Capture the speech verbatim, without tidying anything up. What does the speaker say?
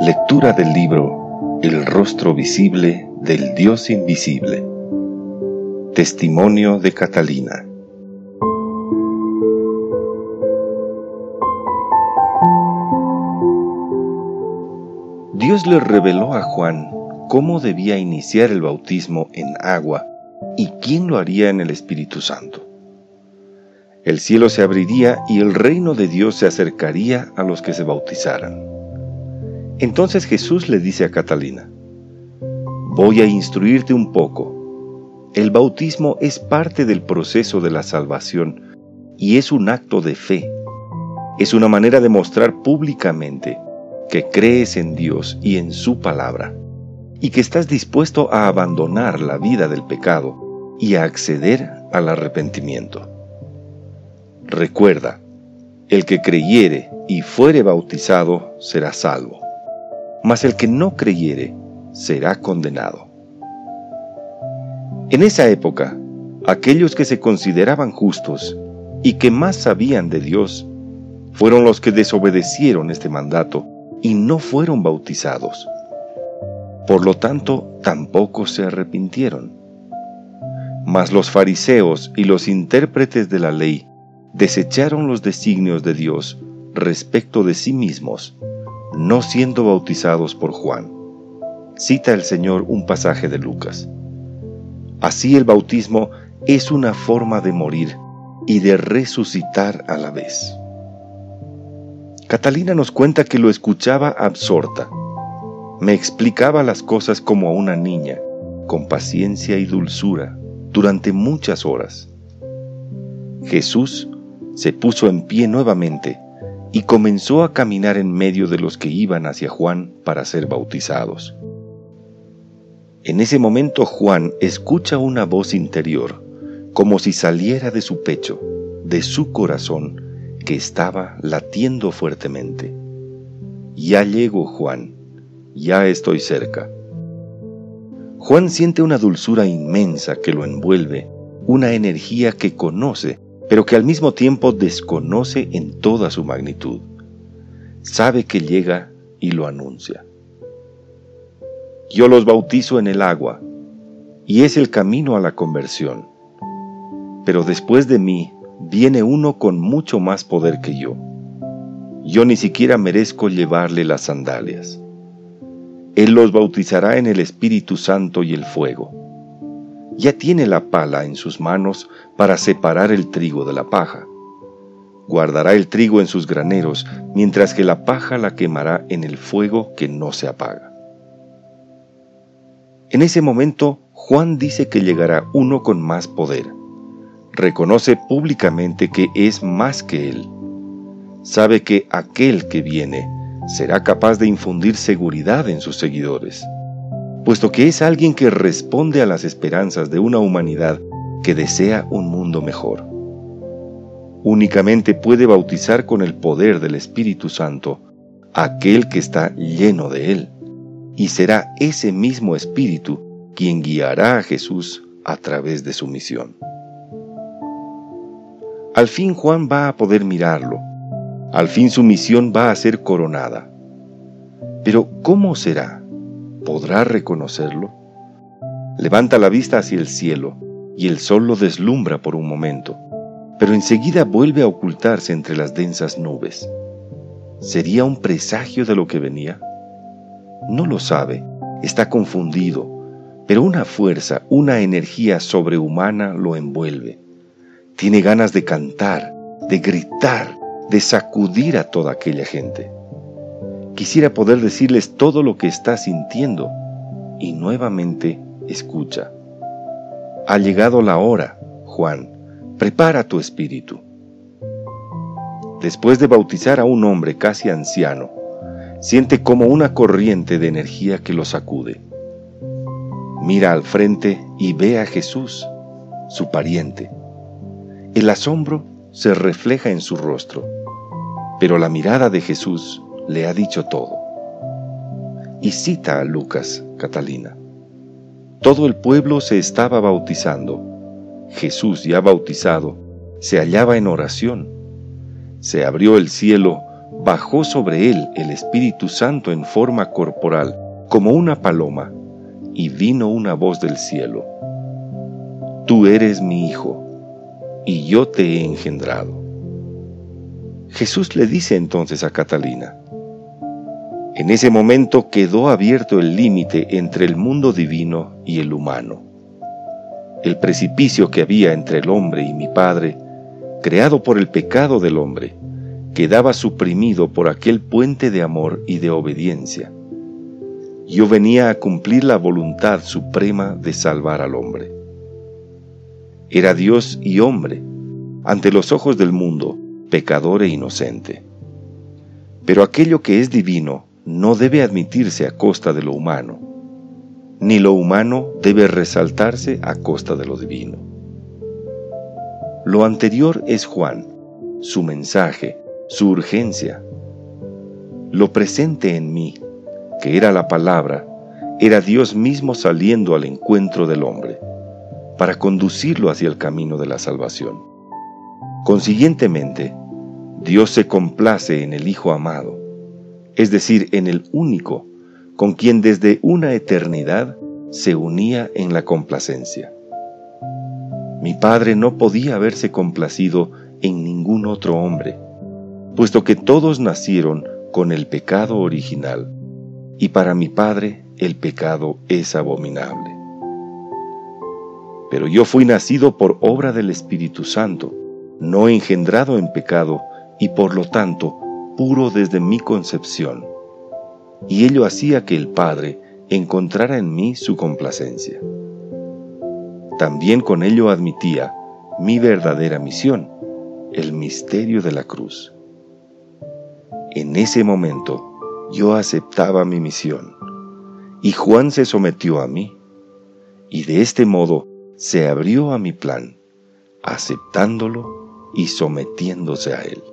Lectura del libro El rostro visible del Dios invisible. Testimonio de Catalina. Dios le reveló a Juan cómo debía iniciar el bautismo en agua y quién lo haría en el Espíritu Santo. El cielo se abriría y el reino de Dios se acercaría a los que se bautizaran. Entonces Jesús le dice a Catalina: voy a instruirte un poco. El bautismo es parte del proceso de la salvación y es un acto de fe. Es una manera de mostrar públicamente que crees en Dios y en su palabra, y que estás dispuesto a abandonar la vida del pecado y a acceder al arrepentimiento. Recuerda, el que creyere y fuere bautizado será salvo, mas el que no creyere será condenado. En esa época, aquellos que se consideraban justos y que más sabían de Dios fueron los que desobedecieron este mandato y no fueron bautizados. Por lo tanto, tampoco se arrepintieron. Mas los fariseos y los intérpretes de la ley desecharon los designios de Dios respecto de sí mismos, no siendo bautizados por Juan. Cita el Señor un pasaje de Lucas. Así el bautismo es una forma de morir y de resucitar a la vez. Catalina nos cuenta que lo escuchaba absorta. Me explicaba las cosas como a una niña, con paciencia y dulzura, durante muchas horas. Jesús se puso en pie nuevamente y comenzó a caminar en medio de los que iban hacia Juan para ser bautizados. En ese momento Juan escucha una voz interior, como si saliera de su pecho, de su corazón, que estaba latiendo fuertemente. Ya llego, Juan, ya estoy cerca. Juan siente una dulzura inmensa que lo envuelve, una energía que conoce, pero que al mismo tiempo desconoce en toda su magnitud. Sabe que llega y lo anuncia. Yo los bautizo en el agua, y es el camino a la conversión. Pero después de mí viene uno con mucho más poder que yo. Yo ni siquiera merezco llevarle las sandalias. Él los bautizará en el Espíritu Santo y el fuego. Ya tiene la pala en sus manos para separar el trigo de la paja. Guardará el trigo en sus graneros, mientras que la paja la quemará en el fuego que no se apaga. En ese momento, Juan dice que llegará uno con más poder. Reconoce públicamente que es más que él. Sabe que aquel que viene será capaz de infundir seguridad en sus seguidores, puesto que es alguien que responde a las esperanzas de una humanidad que desea un mundo mejor. Únicamente puede bautizar con el poder del Espíritu Santo aquel que está lleno de él, y será ese mismo Espíritu quien guiará a Jesús a través de su misión. Al fin Juan va a poder mirarlo, al fin su misión va a ser coronada. Pero ¿cómo será? ¿Podrá reconocerlo? Levanta la vista hacia el cielo y el sol lo deslumbra por un momento, pero enseguida vuelve a ocultarse entre las densas nubes. ¿Sería un presagio de lo que venía? No lo sabe, está confundido, pero una fuerza, una energía sobrehumana lo envuelve. Tiene ganas de cantar, de gritar, de sacudir a toda aquella gente. Quisiera poder decirles todo lo que está sintiendo, y nuevamente escucha. Ha llegado la hora, Juan, prepara tu espíritu. Después de bautizar a un hombre casi anciano, siente como una corriente de energía que lo sacude. Mira al frente y ve a Jesús, su pariente. El asombro se refleja en su rostro, pero la mirada de Jesús le ha dicho todo. Y cita a Lucas, Catalina. Todo el pueblo se estaba bautizando. Jesús, ya bautizado, se hallaba en oración. Se abrió el cielo, bajó sobre él el Espíritu Santo en forma corporal, como una paloma, y vino una voz del cielo: Tú eres mi Hijo, y yo te he engendrado. Jesús le dice entonces a Catalina. En ese momento quedó abierto el límite entre el mundo divino y el humano. El precipicio que había entre el hombre y mi Padre, creado por el pecado del hombre, quedaba suprimido por aquel puente de amor y de obediencia. Yo venía a cumplir la voluntad suprema de salvar al hombre. Era Dios y hombre, ante los ojos del mundo, pecador e inocente. Pero aquello que es divino no debe admitirse a costa de lo humano, ni lo humano debe resaltarse a costa de lo divino. Lo anterior es Juan, su mensaje, su urgencia. Lo presente en mí, que era la palabra, era Dios mismo saliendo al encuentro del hombre, para conducirlo hacia el camino de la salvación. Consiguientemente, Dios se complace en el Hijo amado, es decir, en el único, con quien desde una eternidad se unía en la complacencia. Mi Padre no podía haberse complacido en ningún otro hombre, puesto que todos nacieron con el pecado original, y para mi Padre el pecado es abominable. Pero yo fui nacido por obra del Espíritu Santo, no engendrado en pecado, y por lo tanto puro desde mi concepción, y ello hacía que el Padre encontrara en mí su complacencia. También con ello admitía mi verdadera misión, el misterio de la cruz. En ese momento yo aceptaba mi misión, y Juan se sometió a mí, y de este modo se abrió a mi plan, aceptándolo y sometiéndose a él.